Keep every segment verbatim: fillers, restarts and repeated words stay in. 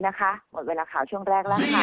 นะคะหมดเวลาข่าวช่วงแรกแล้วค่ะ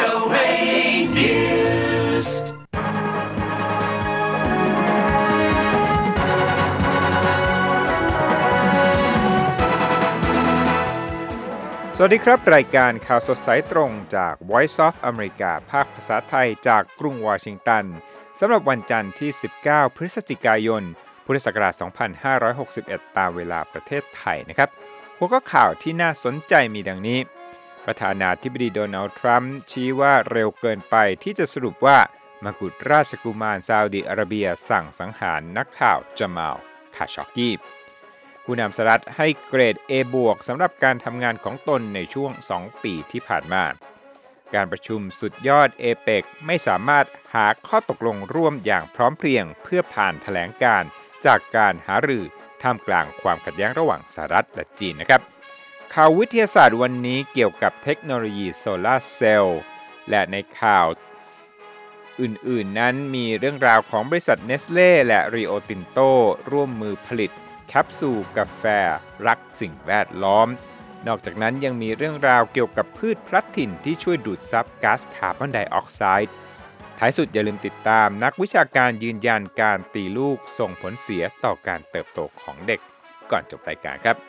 สวัสดีครับรายการข่าวสดสายตรงจาก Voice of America ภาคภาษาไทยจากกรุงวอชิงตันสำหรับวันจันทร์ที่สิบเก้าพฤศจิกายนพุทธศักราชสองพันห้าร้อยหกสิบเอ็ดตามเวลาประเทศไทยนะครับหัวข้อข่าวที่น่าสนใจมีดังนี้ประธานาธิบดีโดนัลด์ทรัมป์ชี้ว่าเร็วเกินไปที่จะสรุปว่ามกุฎราชกุมารซาอุดิอาระเบียสั่งสังหารนักข่าวจามาลคาชอกกีผู้นำสหรัฐให้เกรด A บวกสำหรับการทำงานของตนในช่วงสองปีที่ผ่านมาการประชุมสุดยอด เอเปก ไม่สามารถหาข้อตกลงร่วมอย่างพร้อมเพรียงเพื่อผ่านแถลงการจากการหารือท่ามกลางความขัดแย้งระหว่างสหรัฐและจีนนะครับข่าววิทยาศาสตร์วันนี้เกี่ยวกับเทคโนโลยีโซลาร์เซลล์และในข่าวอื่นๆนั้นมีเรื่องราวของบริษัทเนสเล่และริโอตินโตร่วมมือผลิตแคปซูลกาแฟรักสิ่งแวดล้อมนอกจากนั้นยังมีเรื่องราวเกี่ยวกับพืชพลัดถิ่นที่ช่วยดูดซับก๊าซคาร์บอนไดออกไซด์ท้ายสุดอย่าลืมติดตามนักวิชาการยืนยันการตีลูกส่งผลเสียต่อการเติบโตของเด็กก่อนจบรายการครับ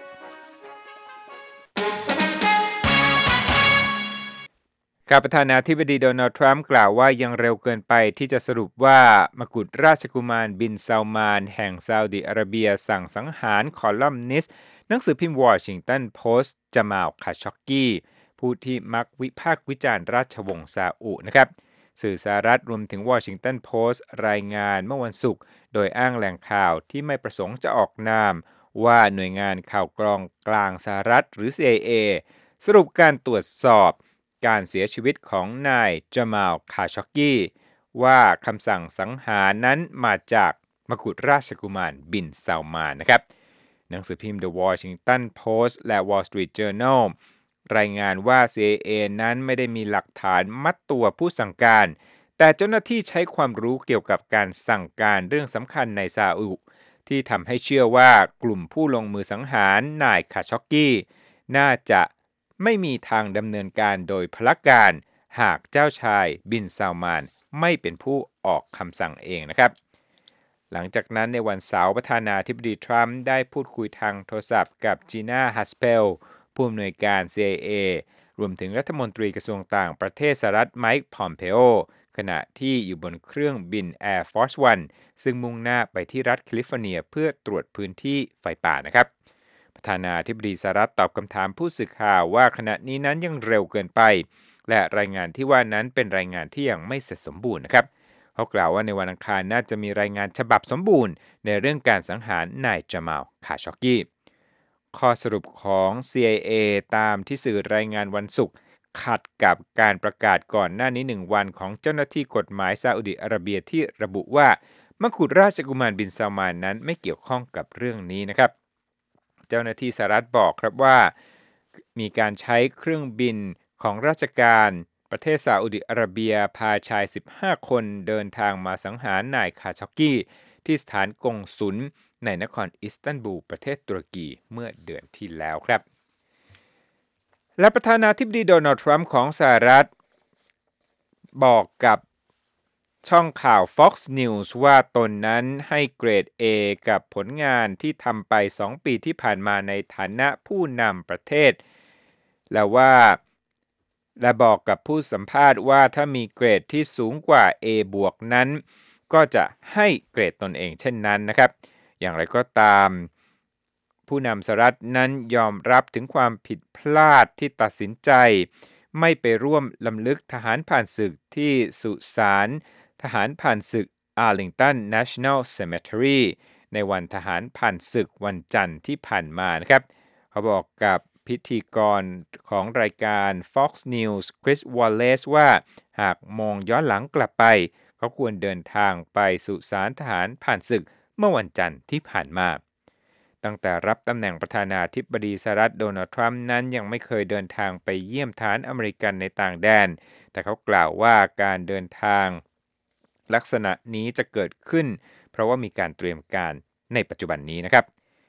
ครับประธานาธิบดีโดนัลด์ทรัมป์กล่าวว่ายังเร็วเกินไปที่จะสรุปว่ามกุฎราชกุมารบินซัลมานแห่งซาอุดิอาระเบียสั่งสังหารคอลัมนิสต์หนังสือพิมพ์วอชิงตันโพสต์จามาลคาชอกกีผู้ที่มักวิพากษ์วิจารณ์ราชวงศ์ซาอุนะครับสื่อสหรัฐรวมถึงวอชิงตันโพสต์รายงานเมื่อวันศุกร์โดยอ้างแหล่งข่าวที่ไม่ประสงค์จะออกนามว่าหน่วยงานข่าวกรองกลางสหรัฐหรือ ซี ไอ เอ สรุปการตรวจสอบการเสียชีวิตของนายจามาลคาชอกกีว่าคำสั่งสังหารนั้นมาจากมกุฎราชกุมารบินซัลมานนะครับหนังสือพิมพ์ The Washington Post และ Wall Street Journal รายงานว่า ซี ไอ เอ นั้นไม่ได้มีหลักฐานมัดตัวผู้สั่งการแต่เจ้าหน้าที่ใช้ความรู้เกี่ยวกับการสั่งการเรื่องสำคัญในซาอุที่ทำให้เชื่อว่ากลุ่มผู้ลงมือสังหารนายคาชอกกีน่าจะไม่มีทางดำเนินการโดยพลการหากเจ้าชายบินซัลมานไม่เป็นผู้ออกคำสั่งเองนะครับหลังจากนั้นในวันเสาร์ประธานาธิบดีทรัมป์ได้พูดคุยทางโทรศัพท์กับจีน่าฮัสเพลผู้อำนวยการ ซี ไอ เอ รวมถึงรัฐมนตรีกระทรวงต่างประเทศสหรัฐไมค์ พอมเพโอขณะที่อยู่บนเครื่องบิน Air Force One ซึ่งมุ่งหน้าไปที่รัฐแคลิฟอร์เนียเพื่อตรวจพื้นที่ไฟป่านะครับประธานาธิบดีสหรัฐตอบคำถามผู้สื่อข่าวว่าขณะนี้นั้นยังเร็วเกินไปและรายงานที่ว่านั้นเป็นรายงานที่ยังไม่เสร็จสมบูรณ์นะครับเขากล่าวว่าในวันอังคารน่าจะมีรายงานฉบับสมบูรณ์ในเรื่องการสังหารนายจามาลคาชอกกีข้อสรุปของ ซี ไอ เอ ตามที่สื่อรายงานวันศุกร์ขัดกับการประกาศก่อนหน้านี้หนึ่งวันของเจ้าหน้าที่กฎหมายซาอุดิอาระเบียที่ระบุว่ามกุฎราชกุมารบินซัลมานนั้นไม่เกี่ยวข้องกับเรื่องนี้นะครับเจ้าหน้าที่สหรัฐบอกครับว่ามีการใช้เครื่องบินของราชการประเทศซาอุดิอาระเบียพาชายสิบห้าคนเดินทางมาสังหารนายคาชอกกีที่สถานกงสุลในนครอิสตันบูลประเทศตุรกีเมื่อเดือนที่แล้วครับและประธานาธิบดีโดนัลด์ทรัมป์ของสหรัฐบอกกับช่องข่าว Fox News ว่าตนนั้นให้เกรด A กับผลงานที่ทำไปสองปีที่ผ่านมาในฐานะผู้นำประเทศและว่าและบอกกับผู้สัมภาษณ์ว่าถ้ามีเกรดที่สูงกว่า A บวกนั้นก็จะให้เกรดตนเองเช่นนั้นนะครับอย่างไรก็ตามผู้นำสหรัฐนั้นยอมรับถึงความผิดพลาดที่ตัดสินใจไม่ไปร่วมลำลึกทหารผ่านศึกที่สุสานทหารผ่านศึก Arlington National Cemetery ในวันทหารผ่านศึกวันจันทร์ที่ผ่านมานะครับเขาบอกกับพิธีกรของรายการ Fox News คริส วอลเลซว่าหากมองย้อนหลังกลับไปเขาควรเดินทางไปสุสานทหารผ่านศึกเมื่อวันจันทร์ที่ผ่านมาตั้งแต่รับตำแหน่งประธานาธิบดีสหรัฐโดนัลด์ทรัมป์นั้นยังไม่เคยเดินทางไปเยี่ยมฐานอเมริกันในต่างแดนแต่เขากล่าวว่าการเดินทางลักษณะนี้จะเกิดขึ้นเพราะว่ามีการเตรียมการในปัจจุบันนี้นะครับผ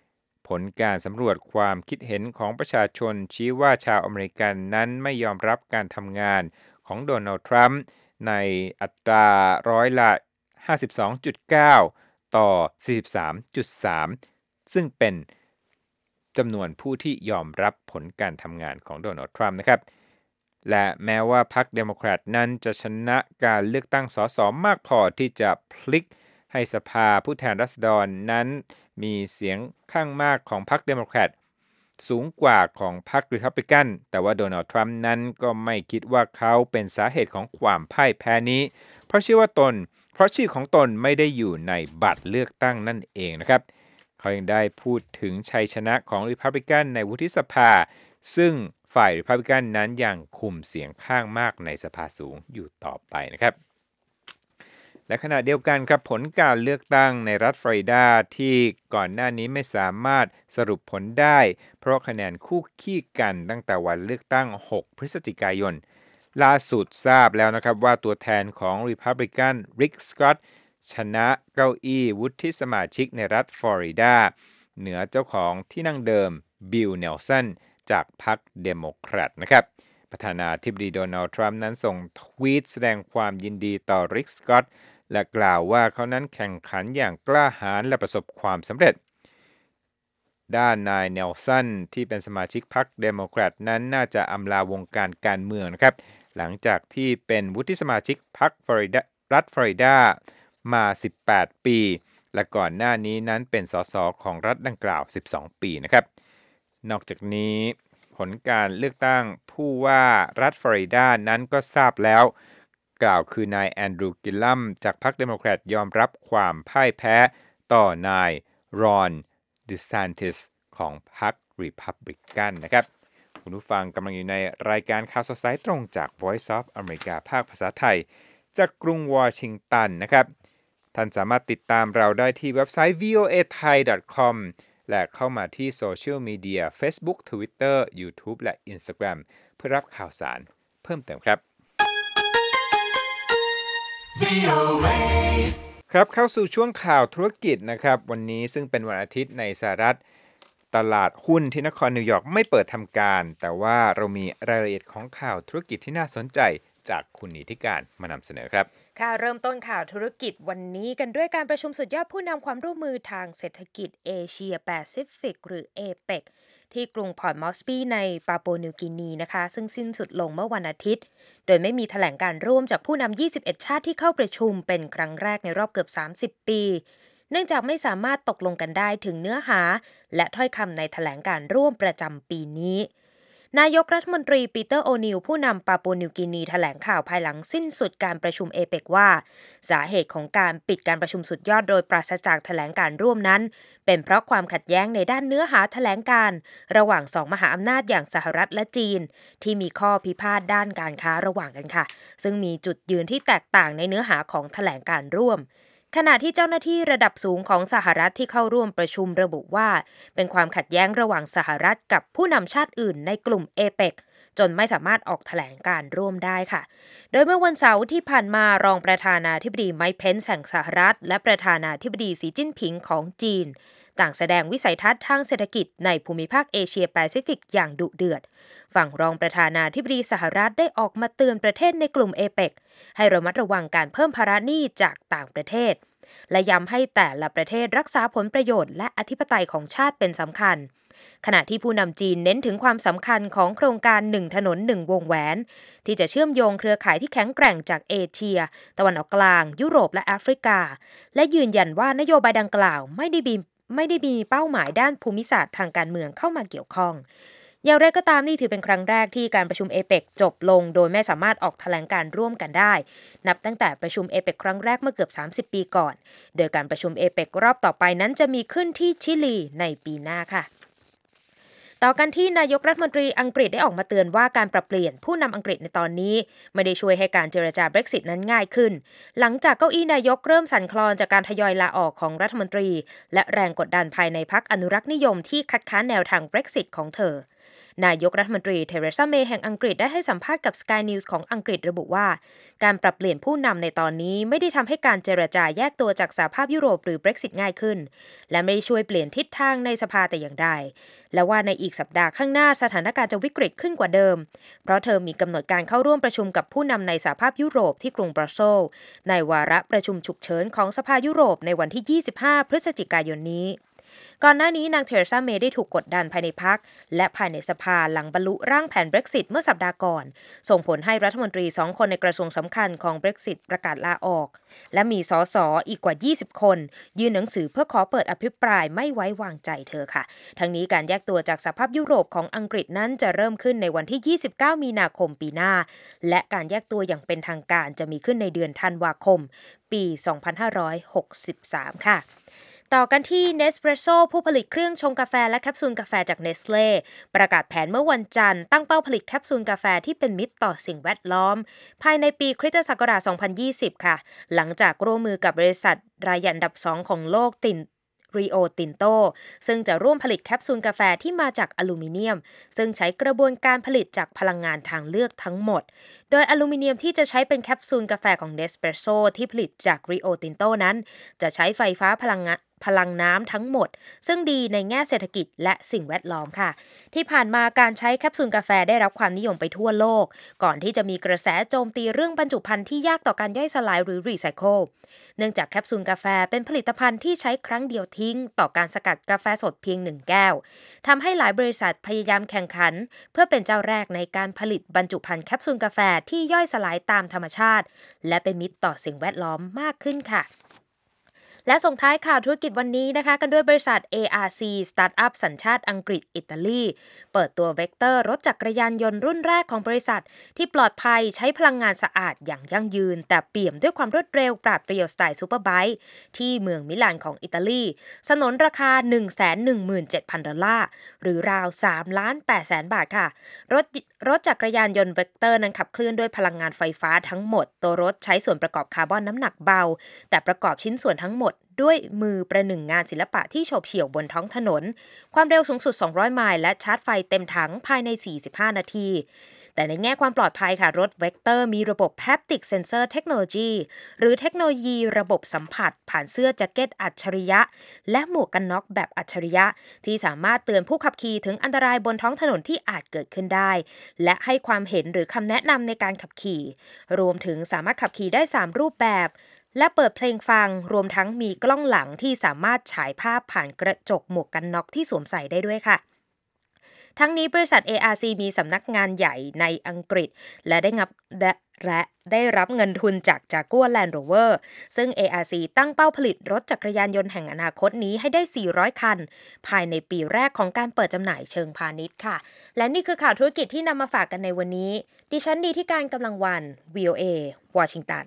ผลการสำรวจความคิดเห็นของประชาชนชี้ว่าชาวอเมริกันนั้นไม่ยอมรับการทำงานของโดนัลด์ทรัมป์ในอัตราร้อยละ ห้าสิบสองจุดเก้า ต่อ สี่สิบสามจุดสาม ซึ่งเป็นจำนวนผู้ที่ยอมรับผลการทำงานของโดนัลด์ทรัมป์นะครับและแม้ว่าพรรคเดโมแครตนั้นจะชนะการเลือกตั้งสสมากพอที่จะพลิกให้สภาผู้แทนราษฎรนั้นมีเสียงข้างมากของพรรคเดโมแครตสูงกว่าของพรรครีพับลิกันแต่ว่าโดนัลด์ทรัมป์นั้นก็ไม่คิดว่าเขาเป็นสาเหตุของความพ่ายแพ้นี้เพราะเชื่อว่าตนเพราะชื่อของตนไม่ได้อยู่ในบัตรเลือกตั้งนั่นเองนะครับเขายังได้พูดถึงชัยชนะของรีพับลิกันในวุฒิสภาซึ่งฝ่ายรีพับลิกันนั้นยังคุมเสียงข้างมากในสภาสูงอยู่ต่อไปนะครับและขณะเดียวกันครับผลการเลือกตั้งในรัฐฟลอริดาที่ก่อนหน้านี้ไม่สามารถสรุปผลได้เพราะคะแนนคู่ขี้กันตั้งแต่วันเลือกตั้งหกพฤศจิกายนล่าสุดทราบแล้วนะครับว่าตัวแทนของ Republican Rick Scott ชนะเก้าอี้วุฒิสมาชิกในรัฐฟลอริดาเหนือเจ้าของที่นั่งเดิมบิล เนลสันจากพรรคเดโมแครตนะครับประธานาธิบดีโดนัลด์ทรัมป์นั้นส่งทวีตแสดงความยินดีต่อ Rick Scott และกล่าวว่าเขานั้นแข่งขันอย่างกล้าหาญและประสบความสำเร็จด้านนายเนลสันที่เป็นสมาชิกพรรคเดโมแครตนั้นน่าจะอำลาวงการการเมืองนะครับหลังจากที่เป็นวุฒิสมาชิกพรรคฟลอริดารัฐฟลอริดามาสิบแปดปีและก่อนหน้านี้นั้นเป็นสสของรัฐดังกล่าวสิบสองปีนะครับนอกจากนี้ผลการเลือกตั้งผู้ว่ารัฐฟลอริดานั้นก็ทราบแล้วกล่าวคือนายแอนดรูว์ กิลลัมจากพรรคเดโมแครตยอมรับความพ่ายแพ้ต่อนายรอนดิซานติสของพรรครีพับลิกันนะครับคุณผู้ฟังกำลังอยู่ในรายการข่าวสดสายตรงจาก Voice of America ภาคภาษาไทยจากกรุงวอชิงตันนะครับท่านสามารถติดตามเราได้ที่เว็บไซต์ วี โอ เอ ไทย ดอท คอม และเข้ามาที่โซเชียลมีเดีย Facebook Twitter YouTube และ Instagram เพื่อรับข่าวสารเพิ่มเติมครับ วี โอ เอ ครับเข้าสู่ช่วงข่าวธุรกิจนะครับวันนี้ซึ่งเป็นวันอาทิตย์ในสหรัฐตลาดหุ้นที่นครนิวยอร์กไม่เปิดทำการแต่ว่าเรามีรายละเอียดของข่าวธุรกิจที่น่าสนใจจากคุณนิติการมานำเสนอครับค่ะเริ่มต้นข่าวธุรกิจวันนี้กันด้วยการประชุมสุดยอดผู้นำความร่วมมือทางเศรษฐกิจเอเชียแปซิฟิกหรือ เอ เปก ที่กรุงพอร์ตมอสบีในปาปัวนิวกินีนะคะซึ่งสิ้นสุดลงเมื่อวันอาทิตย์โดยไม่มีแถลงการร่วมจากผู้นำยี่สิบเอ็ดชาติที่เข้าประชุมเป็นครั้งแรกในรอบเกือบสามสิบปีเนื่องจากไม่สามารถตกลงกันได้ถึงเนื้อหาและถ้อยคำในแถลงการร่วมประจำปีนี้นายกรัฐมนตรีปีเตอร์โอนิลผู้นำปาปัวนิวกินีแถลงข่าวภายหลังสิ้นสุดการประชุมเอเปกว่าสาเหตุของการปิดการประชุมสุดยอดโดยปราศจากแถลงการร่วมนั้นเป็นเพราะความขัดแย้งในด้านเนื้อหาแถลงการระหว่างสองมหาอำนาจอย่างสหรัฐและจีนที่มีข้อพิพาทด้านการค้าระหว่างกันค่ะซึ่งมีจุดยืนที่แตกต่างในเนื้อหาของแถลงการร่วมขณะที่เจ้าหน้าที่ระดับสูงของสหรัฐที่เข้าร่วมประชุมระบุว่าเป็นความขัดแย้งระหว่างสหรัฐกับผู้นำชาติอื่นในกลุ่มเอเปกจนไม่สามารถออกแถลงการร่วมได้ค่ะโดยเมื่อวันเสาร์ที่ผ่านมารองประธานาธิบดีไมค์เพนซ์แห่งสหรัฐและประธานาธิบดีสีจิ้นผิงของจีนต่างแสดงวิสัยทัศน์ทางเศรษฐกิจในภูมิภาคเอเชียแปซิฟิกอย่างดุเดือดฝั่งรองประธานาธิบดีสหรัฐได้ออกมาเตือนประเทศในกลุ่มเอเปกให้ระมัดระวังการเพิ่มภาระหนี้จากต่างประเทศและย้ำให้แต่ละประเทศรักษาผลประโยชน์และอธิปไตยของชาติเป็นสำคัญขณะที่ผู้นำจีนเน้นถึงความสำคัญของโครงการหนึ่งถนนหนึ่งวงแหวนที่จะเชื่อมโยงเครือข่ายที่แข็งแกร่งจากเอเชียตะวันออกกลางยุโรปและแอฟริกาและยืนยันว่านโยบายดังกล่าวไม่ได้มีไม่ได้มีเป้าหมายด้านภูมิศาสตร์ทางการเมืองเข้ามาเกี่ยวข้องอย่างไรก็ตามนี่ถือเป็นครั้งแรกที่การประชุมเอเปกจบลงโดยไม่สามารถออกแถลงการร่วมกันได้นับตั้งแต่ประชุมเอเปกครั้งแรกเมื่อเกือบสามสิบปีก่อนโดยการประชุมเอเปกรอบต่อไปนั้นจะมีขึ้นที่ชิลีในปีหน้าค่ะต่อกันที่นายกรัฐมนตรีอังกฤษได้ออกมาเตือนว่าการปรับเปลี่ยนผู้นำอังกฤษในตอนนี้ไม่ได้ช่วยให้การเจรจา Brexit นั้นง่ายขึ้นหลังจากเก้าอี้นายกเริ่มสั่นคลอนจากการทยอยลาออกของรัฐมนตรีและแรงกดดันภายในพรรคอนุรักษ์นิยมที่คัดค้านแนวทาง Brexit ของเธอนายกรัฐมนตรีเทเรซาเมย์แห่งอังกฤษได้ให้สัมภาษณ์กับ Sky News ของอังกฤษระบุว่าการปรับเปลี่ยนผู้นำในตอนนี้ไม่ได้ทำให้การเจรจาแยกตัวจากสหภาพยุโรปหรือ Brexit ง่ายขึ้นและไม่ได้ช่วยเปลี่ยนทิศทางในสภาแต่อย่างใดและว่าในอีกสัปดาห์ข้างหน้าสถานการณ์จะวิกฤตขึ้นกว่าเดิมเพราะเธอมีกำหนดการเข้าร่วมประชุมกับผู้นำในสหภาพยุโรปที่กรุงบรัสเซลส์ในวาระประชุมฉุกเฉินของสภายุโรปในวันที่ยี่สิบห้าพฤศจิกายนนี้ก่อนหน้านี้นางเทเรซาเมย์ได้ถูกกดดันภายในพรรคและภายในสภาหลังบรรลุร่างแผน Brexit เมื่อสัปดาห์ก่อนส่งผลให้รัฐมนตรีสองคนในกระทรวงสำคัญของ Brexit ประกาศลาออกและมีสสอีกกว่ายี่สิบคนยื่นหนังสือเพื่อขอเปิดอภิปรายไม่ไว้วางใจเธอค่ะทั้งนี้การแยกตัวจากสหภาพยุโรปของอังกฤษนั้นจะเริ่มขึ้นในวันที่ยี่สิบเก้ามีนาคมปีหน้าและการแยกตัวอย่างเป็นทางการจะมีขึ้นในเดือนธันวาคมปีสองพันห้าร้อยหกสิบสามค่ะต่อกันที่ Nespresso ผู้ผลิตเครื่องชงกาแฟและแคปซูลกาแฟจาก Nestle ประกาศแผนเมื่อวันจันทร์ตั้งเป้าผลิตแคปซูลกาแฟที่เป็นมิตรต่อสิ่งแวดล้อมภายในปีคริสตศักราชสองพันยี่สิบค่ะหลังจากร่วมมือกับบริษัทรายใหญ่อันดับสองของโลกตินริโอตินโตซึ่งจะร่วมผลิตแคปซูลกาแฟที่มาจากอลูมิเนียมซึ่งใช้กระบวนการผลิตจากพลังงานทางเลือกทั้งหมดโดยอลูมิเนียมที่จะใช้เป็นแคปซูลกาแฟของ Nespresso ที่ผลิตจาก Rio Tinto นั้นจะใช้ไฟฟ้าพลังงานพลังน้ำทั้งหมดซึ่งดีในแง่เศรษฐกิจและสิ่งแวดล้อมค่ะที่ผ่านมาการใช้แคปซูลกาแฟได้รับความนิยมไปทั่วโลกก่อนที่จะมีกระแสโจมตีเรื่องบรรจุภัณฑ์ที่ยากต่อการย่อยสลายหรือรีไซเคิลเนื่องจากแคปซูลกาแฟเป็นผลิตภัณฑ์ที่ใช้ครั้งเดียวทิ้งต่อการสกัดกาแฟสดเพียงหนึ่งแก้วทำให้หลายบริษัทพยายามแข่งขันเพื่อเป็นเจ้าแรกในการผลิตบรรจุภัณฑ์แคปซูลกาแฟที่ย่อยสลายตามธรรมชาติและเป็นมิตรต่อสิ่งแวดล้อมมากขึ้นค่ะและส่งท้ายข่าวธุรกิจวันนี้นะคะกันด้วยบริษัท เอ อาร์ ซี สตาร์ทอัพสัญชาติอังกฤษอิตาลีเปิดตัวเวกเตอร์รถจักรยานยนต์รุ่นแรกของบริษัทที่ปลอดภัยใช้พลังงานสะอาดอย่างยั่งยืนแต่เปี่ยมด้วยความรวดเร็วปราดเปรียวสไตล์ซูเปอร์ไบค์ที่เมืองมิลานของอิตาลีสนนราคา หนึ่งแสนหนึ่งหมื่นเจ็ดพัน ดอลลาร์หรือราว สามล้านแปดแสน บาทค่ะรถรถจักรยานยนต์เวกเตอร์นั้นขับเคลื่อนด้วยพลังงานไฟฟ้าทั้งหมดตัวรถใช้ส่วนประกอบคาร์บอนน้ำหนักเบาแต่ประกอบชิ้นส่วนทั้งหมดด้วยมือประหนึ่งงานศิลปะที่โฉบเฉี่ยวบนท้องถนนความเร็วสูงสุดสองร้อยไมล์และชาร์จไฟเต็มถังภายในสี่สิบห้านาทีแต่ในแง่ความปลอดภัยค่ะรถเวกเตอร์มีระบบ Haptic Sensor Technology หรือเทคโนโลยีระบบสัมผัสผ่านเสื้อแจ็คเก็ตอัจฉริยะและหมวกกันน็อกแบบอัจฉริยะที่สามารถเตือนผู้ขับขี่ถึงอันตรายบนท้องถนนที่อาจเกิดขึ้นได้และให้ความเห็นหรือคำแนะนำในการขับขี่รวมถึงสามารถขับขี่ได้สามรูปแบบและเปิดเพลงฟังรวมทั้งมีกล้องหลังที่สามารถฉายภาพผ่านกระจกหมวกกันน็อกที่สวมใส่ได้ด้วยค่ะทั้งนี้บริษัท เอ อาร์ ซี มีสำนักงานใหญ่ในอังกฤษและได้งับและได้รับเงินทุนจาก Jaguar Land Rover ซึ่ง เอ อาร์ ซี ตั้งเป้าผลิตรถจักรยานยนต์แห่งอนาคตนี้ให้ได้สี่ร้อยคันภายในปีแรกของการเปิดจำหน่ายเชิงพาณิชย์ค่ะและนี่คือข่าวธุรกิจที่นำมาฝากกันในวันนี้ดิฉันดีที่การกำลังวัน วี โอ เอ วอชิงตัน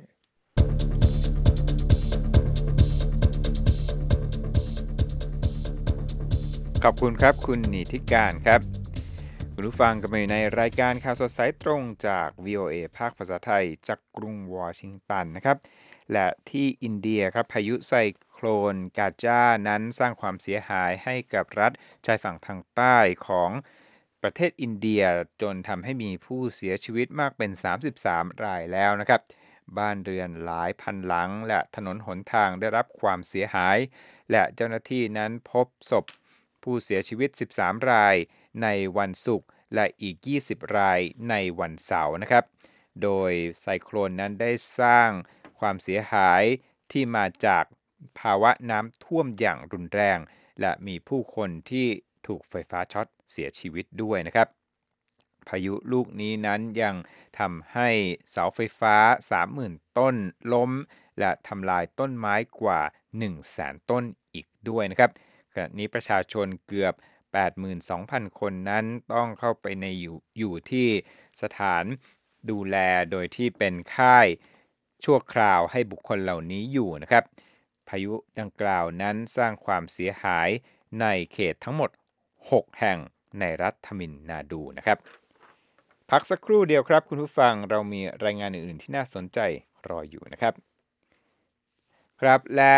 ขอบคุณครับคุณนิติการครับคุณผู้ฟังกำลังอยู่ในรายการข่าวสดสายตรงจาก วี โอ เอ ภาคภาษาไทยจากกรุงวอชิงตันนะครับและที่อินเดียครับพายุไซโคลนกาจานั้นสร้างความเสียหายให้กับรัฐชายฝั่งทางใต้ของประเทศอินเดียจนทำให้มีผู้เสียชีวิตมากเป็นสามสิบสามรายแล้วนะครับบ้านเรือนหลายพันหลังและถนนหนทางได้รับความเสียหายและเจ้าหน้าที่นั้นพบศพผู้เสียชีวิตสิบสามรายในวันศุกร์และอีกยี่สิบรายในวันเสาร์นะครับโดยไซโคลนนั้นได้สร้างความเสียหายที่มาจากภาวะน้ำท่วมอย่างรุนแรงและมีผู้คนที่ถูกไฟฟ้าช็อตเสียชีวิตด้วยนะครับพายุลูกนี้นั้นยังทำให้เสาไฟฟ้า สามหมื่น ต้นล้มและทำลายต้นไม้กว่า หนึ่งแสน ต้นอีกด้วยนะครับขณะนี้ประชาชนเกือบ แปดหมื่นสองพัน คนนั้นต้องเข้าไปในอยู่อยู่ที่สถานดูแลโดยที่เป็นค่ายชั่วคราวให้บุคคลเหล่านี้อยู่นะครับพายุดังกล่าวนั้นสร้างความเสียหายในเขตทั้งหมดหกแห่งในรัฐทมิลนาดูนะครับพักสักครู่เดียวครับคุณผู้ฟังเรามีรายงานอื่นๆที่น่าสนใจรออยู่นะครับครับและ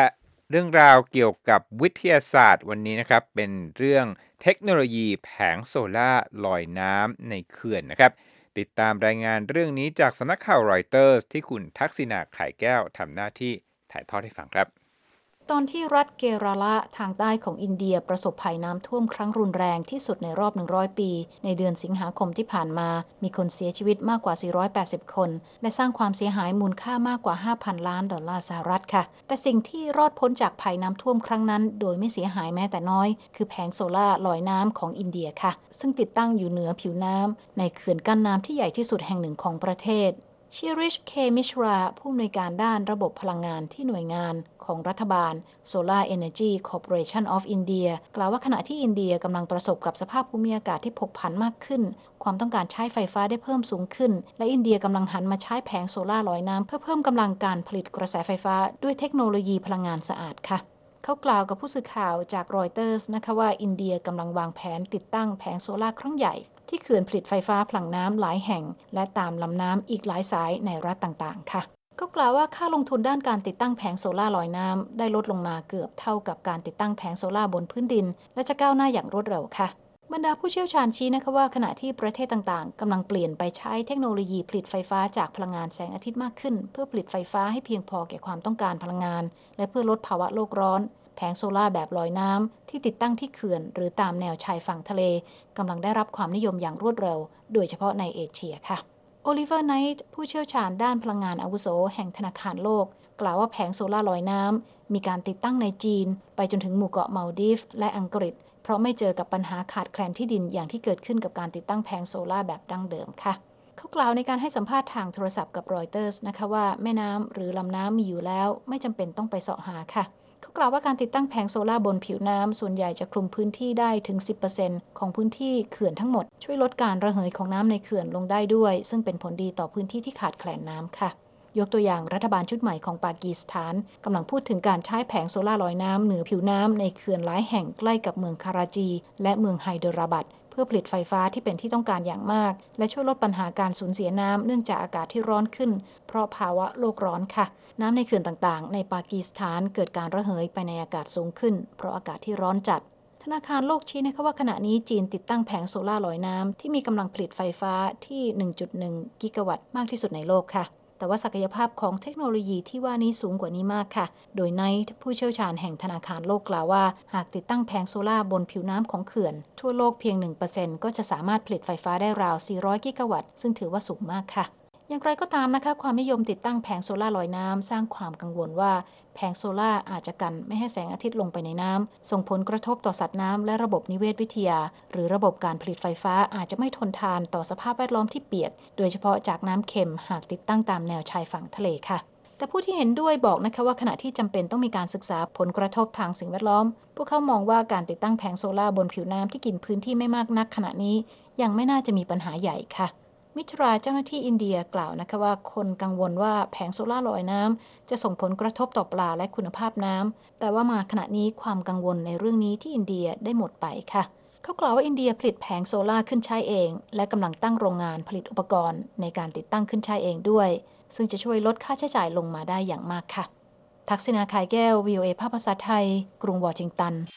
เรื่องราวเกี่ยวกับวิทยาศาสตร์วันนี้นะครับเป็นเรื่องเทคโนโลยีแผงโซล่าร์ลอยน้ำในเขื่อนนะครับติดตามรายงานเรื่องนี้จากสำนักข่าวรอยเตอร์สที่คุณทักษิณาไข่แก้วทำหน้าที่ถ่ายทอดให้ฟังครับตอนที่รัฐเกราละทางใต้ของอินเดียประสบภัยน้ำท่วมครั้งรุนแรงที่สุดในรอบหนึ่งร้อยปีในเดือนสิงหาคมที่ผ่านมามีคนเสียชีวิตมากกว่าสี่ร้อยแปดสิบคนและสร้างความเสียหายมูลค่ามากกว่า ห้าพัน ล้านดอลลาร์สหรัฐค่ะแต่สิ่งที่รอดพ้นจากภัยน้ำท่วมครั้งนั้นโดยไม่เสียหายแม้แต่น้อยคือแผงโซล่าร์ลอยน้ำของอินเดียค่ะซึ่งติดตั้งอยู่เหนือผิวน้ำในเขื่อนกั้นน้ำที่ใหญ่ที่สุดแห่งหนึ่งของประเทศชิริช เค มิชรา ผู้อำนวยการด้านระบบพลังงานที่หน่วยงานของรัฐบาล Solar Energy Corporation of India กล่าวว่าขณะที่อินเดียกำลังประสบกับสภาพภูมิอากาศที่ผกผันมากขึ้นความต้องการใช้ไฟฟ้าได้เพิ่มสูงขึ้นและอินเดียกำลังหันมาใช้แผงโซล่าร์ลอยน้ำเพื่อเพิ่มกำลังการผลิตกระแสไฟฟ้าด้วยเทคโนโลยีพลังงานสะอาดค่ะเขากล่าวกับผู้สื่อข่าวจากรอยเตอร์สนะคะว่าอินเดียกำลังวางแผนติดตั้งแผงโซล่าร์ครั้งใหญ่ที่เขื่อนผลิตไฟฟ้าพลังน้ำหลายแห่งและตามลำน้ำอีกหลายสายในรัฐต่างๆค่ะเขากล่าวว่าค่าลงทุนด้านการติดตั้งแผงโซล่าร์ลอยน้ำได้ลดลงมาเกือบเท่ากับการติดตั้งแผงโซล่าร์บนพื้นดินและจะก้าวหน้าอย่างรวดเร็วค่ะบรรดาผู้เชี่ยวชาญชี้นะคะว่าขณะที่ประเทศต่างๆกำลังเปลี่ยนไปใช้เทคโนโลยีผลิตไฟฟ้าจากพลังงานแสงอาทิตย์มากขึ้นเพื่อผลิตไฟฟ้าให้เพียงพอแก่ความต้องการพลังงานและเพื่อลดภาวะโลกร้อนแผงโซล่าร์แบบลอยน้ำที่ติดตั้งที่เขื่อนหรือตามแนวชายฝั่งทะเลกำลังได้รับความนิยมอย่างรวดเร็วโดยเฉพาะในเอเชียค่ะโอลิเวอร์ไนท์ผู้เชี่ยวชาญด้านพลังงานอาวุโสแห่งธนาคารโลกกล่าวว่าแผงโซล่าร์ลอยน้ำมีการติดตั้งในจีนไปจนถึงหมู่เกาะมัลดีฟและอังกฤษเพราะไม่เจอกับปัญหาขาดแคลนที่ดินอย่างที่เกิดขึ้นกับการติดตั้งแผงโซล่าร์แบบดั้งเดิมค่ะเขากล่าวในการให้สัมภาษณ์ทางโทรศัพท์กับรอยเตอร์สนะคะว่าแม่น้ำหรือลำน้ำมีอยู่แล้วไม่จำเป็นต้องไปเสาะหาค่ะเขากล่าวว่าการติดตั้งแผงโซล่าร์บนผิวน้ำส่วนใหญ่จะคลุมพื้นที่ได้ถึง สิบเปอร์เซ็นต์ ของพื้นที่เขื่อนทั้งหมดช่วยลดการระเหยของน้ำในเขื่อนลงได้ด้วยซึ่งเป็นผลดีต่อพื้นที่ที่ขาดแคลนน้ำค่ะยกตัวอย่างรัฐบาลชุดใหม่ของปากีสถานกำลังพูดถึงการใช้แผงโซล่าร์ลอยน้ำเหนือผิวน้ำในเขื่อนหลายแห่งใกล้กับเมืองคาราจีและเมืองไฮเดราบัดเพื่อผลิตไฟฟ้าที่เป็นที่ต้องการอย่างมากและช่วยลดปัญหาการสูญเสียน้ำเนื่องจากอากาศที่ร้อนขึ้นเพราะภาวะโลกร้อนค่ะน้ำในเขื่อนต่างๆในปากีสถานเกิดการระเหยไปในอากาศสูงขึ้นเพราะอากาศที่ร้อนจัดธนาคารโลกชี้นะคะว่าขณะนี้จีนติดตั้งแผงโซล่าร์ลอยน้ำที่มีกำลังผลิตไฟฟ้าที่ หนึ่งจุดหนึ่ง กิกะวัตต์มากที่สุดในโลกค่ะแต่ว่าศักยภาพของเทคโนโลยีที่ว่านี้สูงกว่านี้มากค่ะโดยไนท์ผู้เชี่ยวชาญแห่งธนาคารโลกกล่าวว่าหากติดตั้งแผงโซล่าร์บนผิวน้ำของเขื่อนทั่วโลกเพียง หนึ่งเปอร์เซ็นต์ ก็จะสามารถผลิตไฟฟ้าได้ราว สี่ร้อย กิกะวัตต์ซึ่งถือว่าสูงมากค่ะอย่างไรก็ตามนะคะความนิยมติดตั้งแผงโซล่าร์ลอยน้ำสร้างความกังวลว่าแผงโซล่าร์อาจจะกันไม่ให้แสงอาทิตย์ลงไปในน้ำส่งผลกระทบต่อสัตว์น้ำและระบบนิเวศวิทยาหรือระบบการผลิตไฟฟ้าอาจจะไม่ทนทานต่อสภาพแวดล้อมที่เปียกโดยเฉพาะจากน้ำเค็มหากติดตั้งตามแนวชายฝั่งทะเลค่ะแต่ผู้ที่เห็นด้วยบอกนะคะว่าขณะที่จำเป็นต้องมีการศึกษาผลกระทบทางสิ่งแวดล้อมพวกเขามองว่าการติดตั้งแผงโซล่าร์บนผิวน้ำที่กินพื้นที่ไม่มากนักขณะนี้ยังไม่น่าจะมีปัญหาใหญ่ค่ะมิตราเจ้าหน้าที่อินเดียกล่าวนะคะว่าคนกังวลว่าแผงโซล่าร์ลอยน้ำจะส่งผลกระทบต่อปลาและคุณภาพน้ำแต่ว่ามาขณะนี้ความกังวลในเรื่องนี้ที่อินเดียได้หมดไปค่ะเขากล่าวว่าอินเดียผลิตแผงโซล่าร์ขึ้นใช้เองและกำลังตั้งโรงงานผลิตอุปกรณ์ในการติดตั้งขึ้นใช้เองด้วยซึ่งจะช่วยลดค่าใช้จ่ายลงมาได้อย่างมากค่ะทักษิณาคายแก้ว วี โอ เอ ภาคภาษาไทยกรุงวอชิงตัน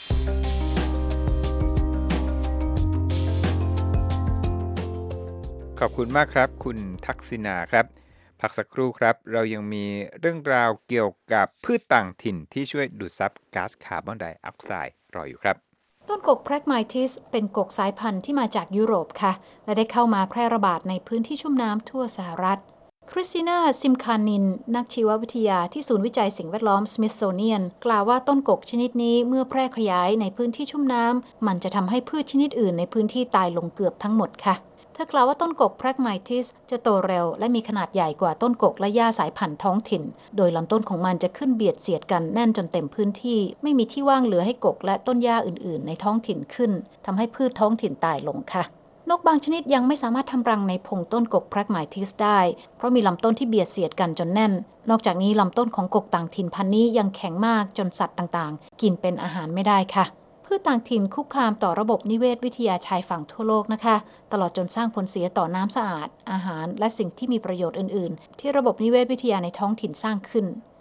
ขอบคุณมากครับคุณทักษิณาครับพักสักครู่ครับเรายังมีเรื่องราวเกี่ยวกับพืชต่างถิ่นที่ช่วยดูดซับก๊าซคาร์บอนไดออกไซด์รออยู่ครับต้นกกแพรกไมทิสเป็นกกสายพันธุ์ที่มาจากยุโรปค่ะและได้เข้ามาแพร่ระบาดในพื้นที่ชุ่มน้ำทั่วสหรัฐคริสติน่าซิมคานินนักชีววิทยาที่ศูนย์วิจัยสิ่งแวดล้อมสมิธโซเนียนกล่าวว่าต้นกกชนิดนี้เมื่อแพร่ขยายในพื้นที่ชุ่มน้ำมันจะทำให้พืชชนิดอื่นในพื้นที่ตายลงเกือบทั้งหมดค่ะเธอกล่าวว่าต้นกกแพรกไมทิสจะโตเร็วและมีขนาดใหญ่กว่าต้นกกและหญ้าสายพันธุ์ท้องถิ่นโดยลำต้นของมันจะขึ้นเบียดเสียดกันแน่นจนเต็มพื้นที่ไม่มีที่ว่างเหลือให้กกและต้นหญ้าอื่นๆในท้องถิ่นขึ้นทำให้พืชท้องถิ่นตายลงค่ะนกบางชนิดยังไม่สามารถทำรังในพงต้นกกแพรกไมทิสได้เพราะมีลำต้นที่เบียดเสียดกันจนแน่นนอกจากนี้ลำต้นของกกต่างถิ่นพันธุ์นี้ยังแข็งมากจนสัตว์ต่างๆกินเป็นอาหารไม่ได้ค่ะพืชต่างถิ่นคุกคามต่อระบบนิเวศวิทยาชายฝั่งทั่วโลกนะคะตลอดจนสร้างผลเสียต่อน้ำสะอาดอาหารและสิ่งที่มีประโยชน์อื่นๆที่ระบบนิเวศวิทยาในท้องถิ่นสร้างขึ้น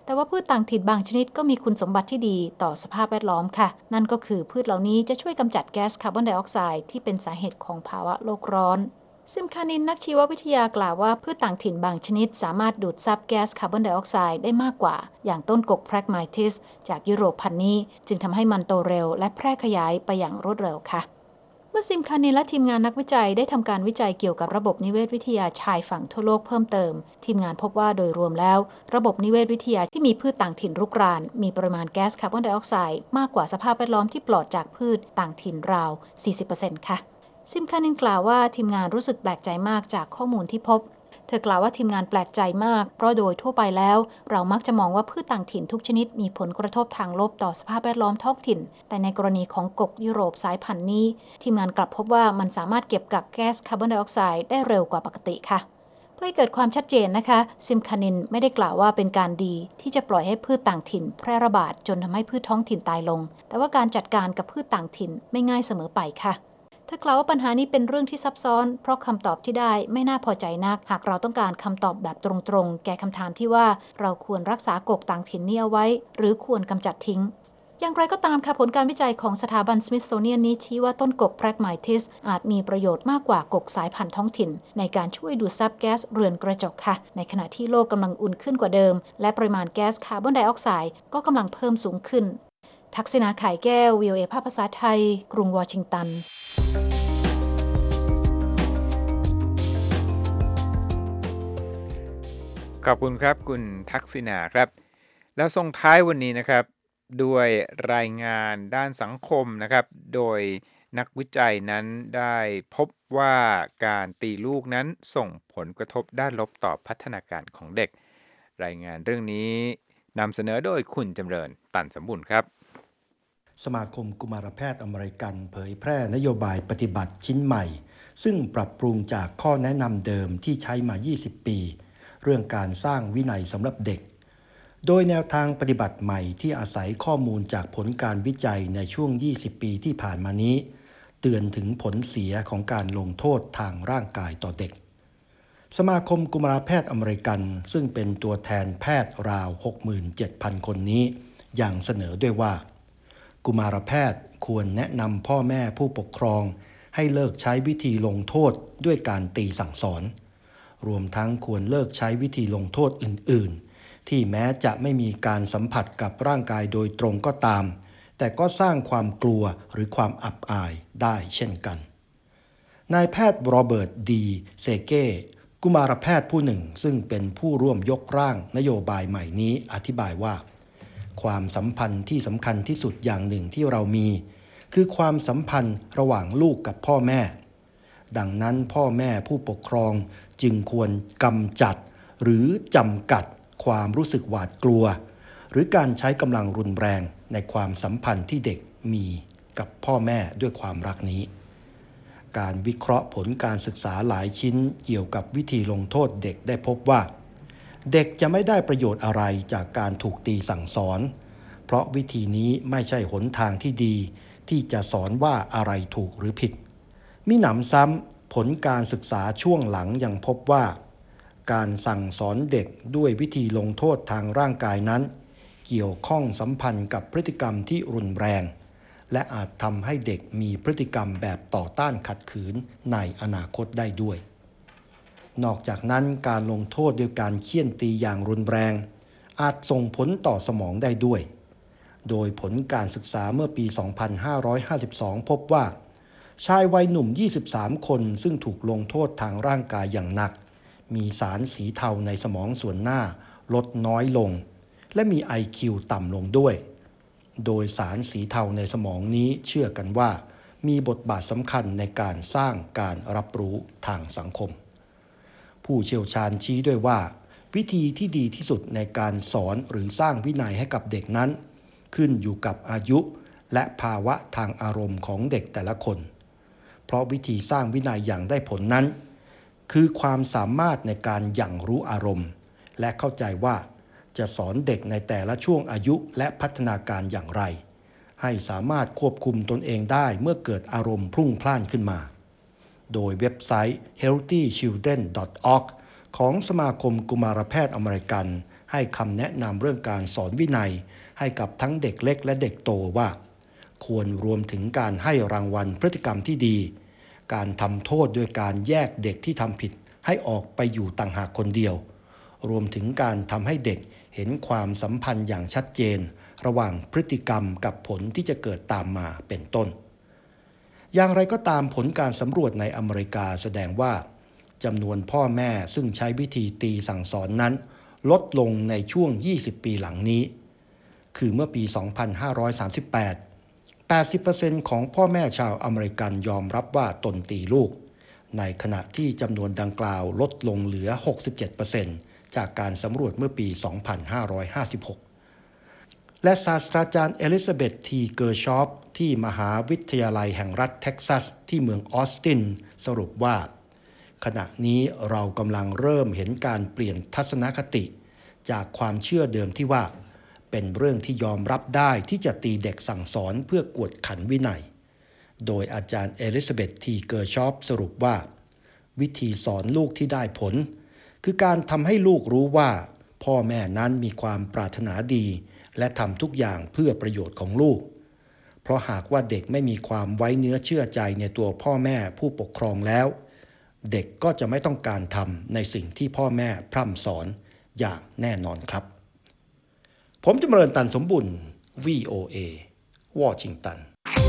แต่ว่าพืชต่างถิ่นบางชนิดก็มีคุณสมบัติที่ดีต่อสภาพแวดล้อมค่ะนั่นก็คือพืชเหล่านี้จะช่วยกำจัดแก๊สคาร์บอนไดออกไซด์ที่เป็นสาเหตุของภาวะโลกร้อนซิมคานินนักชีววิทยากล่าวว่าพืชต่างถิ่นบางชนิดสามารถดูดซับแก๊สคาร์บอนไดออกไซด์ได้มากกว่าอย่างต้นกกแพรกไมติสจากยุโรปพันธุ์นี้จึงทำให้มันโตเร็วและแพร่ขยายไปอย่างรวดเร็วค่ะเมื่อซิมคานินและทีมงานนักวิจัยได้ทำการวิจัยเกี่ยวกับระบบนิเวศวิทยาชายฝั่งทั่วโลกเพิ่มเติมทีมงานพบว่าโดยรวมแล้วระบบนิเวศวิทยาที่มีพืชต่างถิ่นรุกรานมีปริมาณแก๊สคาร์บอนไดออกไซด์มากกว่าสภาพแวดล้อมที่ปลอดจากพืชต่างถิ่นราว สี่สิบเปอร์เซ็นต์ ค่ะซิมคานินกล่าวว่าทีมงานรู้สึกแปลกใจมากจากข้อมูลที่พบเธอกล่าวว่าทีมงานแปลกใจมากเพราะโดยทั่วไปแล้วเรามักจะมองว่าพืชต่างถิ่นทุกชนิดมีผลกระทบทางลบต่อสภาพแวดล้อมท้องถิ่นแต่ในกรณีของกกยุโรปสายพันธุ์นี้ทีมงานกลับพบว่ามันสามารถเก็บกักแก๊สคาร์บอนไดออกไซด์ได้เร็วกว่าปกติค่ะเพื่อให้เกิดความชัดเจนนะคะซิมคานินไม่ได้กล่าวว่าเป็นการดีที่จะปล่อยให้พืชต่างถิ่นแพร่ระบาดจนทำให้พืชท้องถิ่นตายลงแต่ว่าการจัดการกับพืชต่างถิ่นไม่ง่ายเสมอไปค่ะเธอกล่าวว่าปัญหานี้เป็นเรื่องที่ซับซ้อนเพราะคำตอบที่ได้ไม่น่าพอใจนักหากเราต้องการคำตอบแบบตรงๆแก่คำถามที่ว่าเราควรรักษากกต่างถิ่นนี้เอาไว้หรือควรกำจัดทิ้งอย่างไรก็ตามค่ะผลการวิจัยของสถาบันสมิธโซเนียนนี้ชี้ว่าต้นกกแพรกไมติสอาจมีประโยชน์มากกว่ากกสายพันธุ์ท้องถิ่นในการช่วยดูดซับแก๊สเรือนกระจกค่ะในขณะที่โลกกำลังอุ่นขึ้นกว่าเดิมและปริมาณแก๊สคาร์บอนไดออกไซด์ก็กำลังเพิ่มสูงขึ้นทักษิณา ไข่แก้ว วี โอ เอ ภาคภาษาไทยกรุงวอชิงตันขอบคุณครับคุณทักษิณาครับแล้วส่งท้ายวันนี้นะครับด้วยรายงานด้านสังคมนะครับโดยนักวิจัยนั้นได้พบว่าการตีลูกนั้นส่งผลกระทบด้านลบต่อพัฒนาการของเด็กรายงานเรื่องนี้นำเสนอโดยคุณจำเริญตันสมบูรณ์ครับสมาคมกุมารแพทย์อเมริกันเผยแพร่นโยบายปฏิบัติชิ้นใหม่ซึ่งปรับปรุงจากข้อแนะนำเดิมที่ใช้มายี่สิบปีเรื่องการสร้างวินัยสำหรับเด็กโดยแนวทางปฏิบัติใหม่ที่อาศัยข้อมูลจากผลการวิจัยในช่วงยี่สิบปีที่ผ่านมานี้เตือนถึงผลเสียของการลงโทษทางร่างกายต่อเด็กสมาคมกุมารแพทย์อเมริกันซึ่งเป็นตัวแทนแพทย์ราว หกหมื่นเจ็ดพัน คนนี้ยังเสนอด้วยว่ากุมารแพทย์ควรแนะนำพ่อแม่ผู้ปกครองให้เลิกใช้วิธีลงโทษด้วยการตีสั่งสอนรวมทั้งควรเลิกใช้วิธีลงโทษอื่นๆที่แม้จะไม่มีการสัมผัสกับร่างกายโดยตรงก็ตามแต่ก็สร้างความกลัวหรือความอับอายได้เช่นกันนายแพทย์โรเบิร์ตดีเซเก้กุมารแพทย์ผู้หนึ่งซึ่งเป็นผู้ร่วมยกร่างนโยบายใหม่นี้อธิบายว่าความสัมพันธ์ที่สำคัญที่สุดอย่างหนึ่งที่เรามีคือความสัมพันธ์ระหว่างลูกกับพ่อแม่ดังนั้นพ่อแม่ผู้ปกครองจึงควรกำจัดหรือจำกัดความรู้สึกหวาดกลัวหรือการใช้กำลังรุนแรงในความสัมพันธ์ที่เด็กมีกับพ่อแม่ด้วยความรักนี้การวิเคราะห์ผลการศึกษาหลายชิ้นเกี่ยวกับวิธีลงโทษเด็กได้พบว่าเด็กจะไม่ได้ประโยชน์อะไรจากการถูกตีสั่งสอนเพราะวิธีนี้ไม่ใช่หนทางที่ดีที่จะสอนว่าอะไรถูกหรือผิดมิหนำซ้ำผลการศึกษาช่วงหลังยังพบว่าการสั่งสอนเด็กด้วยวิธีลงโทษทางร่างกายนั้นเกี่ยวข้องสัมพันธ์กับพฤติกรรมที่รุนแรงและอาจทำให้เด็กมีพฤติกรรมแบบต่อต้านขัดขืนในอนาคตได้ด้วยนอกจากนั้นการลงโทษด้วยการเฆี่ยนตีอย่างรุนแรงอาจส่งผลต่อสมองได้ด้วยโดยผลการศึกษาเมื่อปี สองพันห้าร้อยห้าสิบสอง พบว่าชายวัยหนุ่ม ยี่สิบสาม คนซึ่งถูกลงโทษทางร่างกายอย่างหนักมีสารสีเทาในสมองส่วนหน้าลดน้อยลงและมี ไอ คิว ต่ำลงด้วยโดยสารสีเทาในสมองนี้เชื่อกันว่ามีบทบาทสำคัญในการสร้างการรับรู้ทางสังคมผู้เชี่ยวชาญชี้ด้วยว่าวิธีที่ดีที่สุดในการสอนหรือสร้างวินัยให้กับเด็กนั้นขึ้นอยู่กับอายุและภาวะทางอารมณ์ของเด็กแต่ละคนเพราะวิธีสร้างวินัยอย่างได้ผลนั้นคือความสามารถในการหยั่งรู้อารมณ์และเข้าใจว่าจะสอนเด็กในแต่ละช่วงอายุและพัฒนาการอย่างไรให้สามารถควบคุมตนเองได้เมื่อเกิดอารมณ์พลุ่งพล่านขึ้นมาโดยเว็บไซต์ เฮลตี้ชิลเดรน ดอท ออร์ก ของสมาคมกุมารแพทย์อเมริกันให้คำแนะนำเรื่องการสอนวินัยให้กับทั้งเด็กเล็กและเด็กโตว่าควรรวมถึงการให้รางวัลพฤติกรรมที่ดีการทำโทษโดยการแยกเด็กที่ทำผิดให้ออกไปอยู่ต่างหากคนเดียวรวมถึงการทำให้เด็กเห็นความสัมพันธ์อย่างชัดเจนระหว่างพฤติกรรมกับผลที่จะเกิดตามมาเป็นต้นอย่างไรก็ตามผลการสำรวจในอเมริกาแสดงว่าจำนวนพ่อแม่ซึ่งใช้วิธีตีสั่งสอนนั้นลดลงในช่วงยี่สิบปีหลังนี้คือเมื่อปี สองพันห้าร้อยสามสิบแปด แปดสิบเปอร์เซ็นต์ ของพ่อแม่ชาวอเมริกันยอมรับว่าตนตีลูกในขณะที่จำนวนดังกล่าวลดลงเหลือ หกสิบเจ็ดเปอร์เซ็นต์ จากการสำรวจเมื่อปี สองพันห้าร้อยห้าสิบหก และศาสตราจารย์เอลิซาเบธ ที เกอร์ชอปที่มหาวิทยาลัยแห่งรัฐเท็กซัสที่เมืองออสตินสรุปว่าขณะนี้เรากำลังเริ่มเห็นการเปลี่ยนทัศนคติจากความเชื่อเดิมที่ว่าเป็นเรื่องที่ยอมรับได้ที่จะตีเด็กสั่งสอนเพื่อกวดขันวินัยโดยอาจารย์เอลิซาเบธ ที เกอร์ชอปสรุปว่าวิธีสอนลูกที่ได้ผลคือการทำให้ลูกรู้ว่าพ่อแม่นั้นมีความปรารถนาดีและทำทุกอย่างเพื่อประโยชน์ของลูกเพราะหากว่าเด็กไม่มีความไว้เนื้อเชื่อใจในตัวพ่อแม่ผู้ปกครองแล้วเด็กก็จะไม่ต้องการทำในสิ่งที่พ่อแม่พร่ำสอนอย่างแน่นอนครับผมจำเริญตันสมบุญ วี โอ เอ วอชิงตัน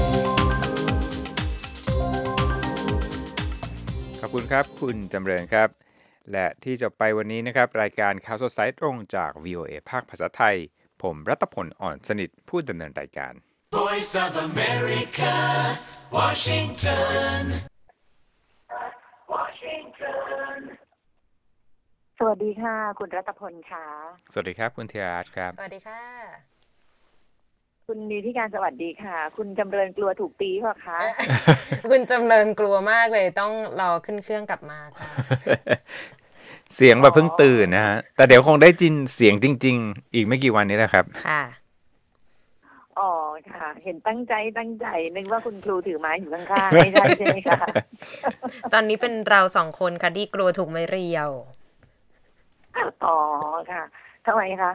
ขอบคุณครับคุณจำเริญครับและที่จะไปวันนี้นะครับรายการข่าวสดสายตรงจาก วี โอ เอ ภาคภาษาไทยผมรัตพลอ่อนสนิทผู้ดำเนินรายการ Voice of America Washington Washington สวัสดีค่ะคุณรัตพลค่ะสวัสดีครับคุณธีรรัตน์ครับสวัสดีค่ะคุณมีที่การสวัสดีค่ะคุณจำเริญกลัวถูกตีเปล่าคะคุณจำเริญกลัวมากเลยต้องรอขึ้นเครื่องกลับมาค่ะเสียงแบบเพิ่งตื่นนะฮะแต่เดี๋ยวคงได้ยินเสียงจริงๆอีกไม่กี่วันนี้แหละครับค่ะอ๋อค่ะเห็นตั้งใจตั้งใจนึกว่าคุณครูถือไม้อยู่ข้างๆไม่ใช่ใช่ไหมคะตอนนี้เป็นเราสองคนค่ะที่กลัวถูกไม้เรียวอ๋อค่ะทำไมคะ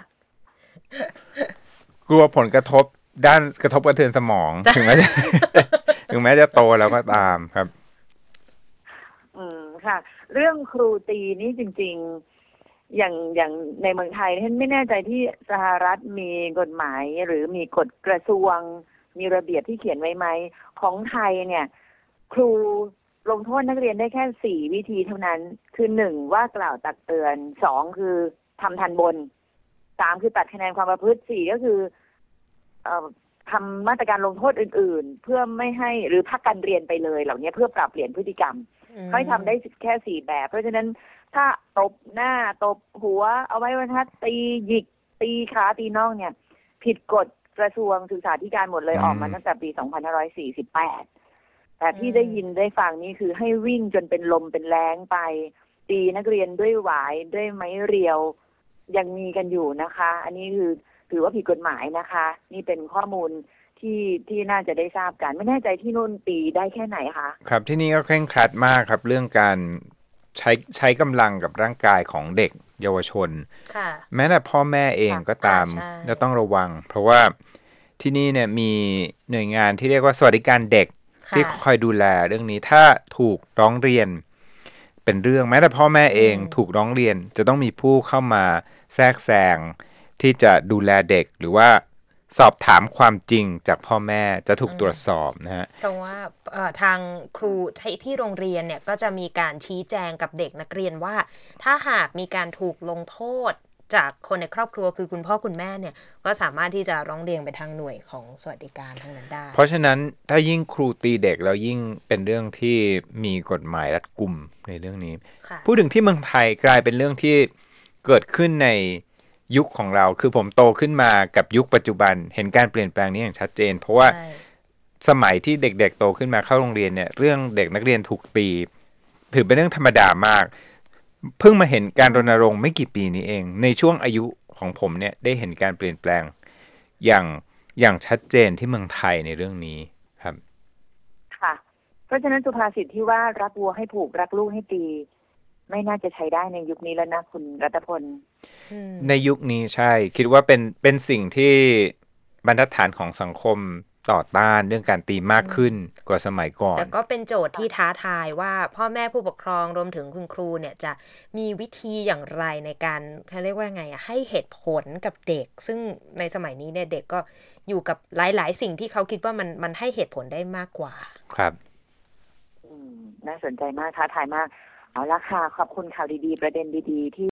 กลัวผลกระทบด้านกระทบกระเทือนสมองถึงแม้จะถึงแม้จะโตแล้วก็ตามครับอืมค่ะเรื่องครูตีนี่จริงๆอย่างอย่างในเมืองไทยท่านไม่แน่ใจที่สหรัฐมีกฎหมายหรือมีกฎกระทรวงมีระเบียบที่เขียนไว้ไหมของไทยเนี่ยครูลงโทษนักเรียนได้แค่สี่วิธีเท่านั้นคือหนึ่งว่ากล่าวตักเตือนสองคือทำทันบนสามคือตัดคะแนนความประพฤติสี่ก็คือเอ่อทำมาตรการลงโทษอื่นๆเพื่อไม่ให้หรือพักการเรียนไปเลยเหล่านี้เพื่อปรับเปลี่ยนพฤติกรรมเขาทำได้แค่สี่แบบเพราะฉะนั้นถ้าตบหน้าตบหัวเอาไว้บรรทัดตีหยิกตีขาตีน่องเนี่ยผิดกฎกระทรวงศึกษาธิการหมดเลยออกมาตั้งแต่ปีสองพันห้าร้อยสี่สิบแปดแต่ที่ได้ยินได้ฟังนี่คือให้วิ่งจนเป็นลมเป็นแรงไปตีนักเรียนด้วยหวายด้วยไม้เรียวยังมีกันอยู่นะคะอันนี้คือถือว่าผิดกฎหมายนะคะนี่เป็นข้อมูลที่ที่น่าจะได้ทราบกันไม่แน่ใจที่นู่นตีได้แค่ไหนคะครับที่นี่ก็เคร่งครัดมากครับเรื่องการใช้ใช้กำลังกับร่างกายของเด็กเยาวชนแม้แต่พ่อแม่เองก็ตามจะต้องระวังเพราะว่าที่นี่เนี่ยมีหน่วยงานที่เรียกว่าสวัสดิการเด็กที่คอยดูแลเรื่องนี้ถ้าถูกร้องเรียนเป็นเรื่องแม้แต่พ่อแม่เองถูกร้องเรียนจะต้องมีผู้เข้ามาแทรกแซงที่จะดูแลเด็กหรือว่าสอบถามความจริงจากพ่อแม่จะถูกตรวจสอบนะฮะเพราะว่าทางครูที่โรงเรียนเนี่ยก็จะมีการชี้แจงกับเด็กนักเรียนว่าถ้าหากมีการถูกลงโทษจากคนในครอบครัวคือคุณพ่อคุณแม่เนี่ยก็สามารถที่จะร้องเรียนไปทางหน่วยของสวัสดิการทั้งนั้นได้เพราะฉะนั้นถ้ายิ่งครูตีเด็กแล้วยิ่งเป็นเรื่องที่มีกฎหมายรัดกุมในเรื่องนี้พูดถึงที่เมืองไทยกลายเป็นเรื่องที่เกิดขึ้นในยุคของเราคือผมโตขึ้นมากับยุคปัจจุบันเห็นการเปลี่ยนแปลงนี้อย่างชัดเจนเพราะว่าสมัยที่เด็กๆโตขึ้นมาเข้าโรงเรียนเนี่ยเรื่องเด็กนักเรียนถูกตีถือเป็นเรื่องธรรมดามากเพิ่งมาเห็นการรณรงค์ไม่กี่ปีนี้เองในช่วงอายุของผมเนี่ยได้เห็นการเปลี่ยนแปลงอย่างอย่างชัดเจนที่เมืองไทยในเรื่องนี้ครับค่ะเพราะฉะนั้นสุภาษิตที่ว่ารักวัวให้ผูกรักลูกให้ตีไม่น่าจะใช้ได้ในยุคนี้แล้วนะคุณรัตพลในยุคนี้ใช่คิดว่าเป็นเป็นสิ่งที่บรรทัดฐานของสังคมต่อต้านเรื่องการตีมากขึ้นกว่าสมัยก่อนแต่ก็เป็นโจทย์ที่ท้าทายว่าพ่อแม่ผู้ปกครองรวมถึงคุณครูเนี่ยจะมีวิธีอย่างไรในการเขาเรียกว่าไงอ่ะให้เหตุผลกับเด็กซึ่งในสมัยนี้เนี่ยเด็กก็อยู่กับหลายๆสิ่งที่เขาคิดว่ามันมันให้เหตุผลได้มากกว่าครับน่าสนใจมากท้าทายมากเอาละค่ะขอบคุณข่าวดีๆประเด็นดีๆที่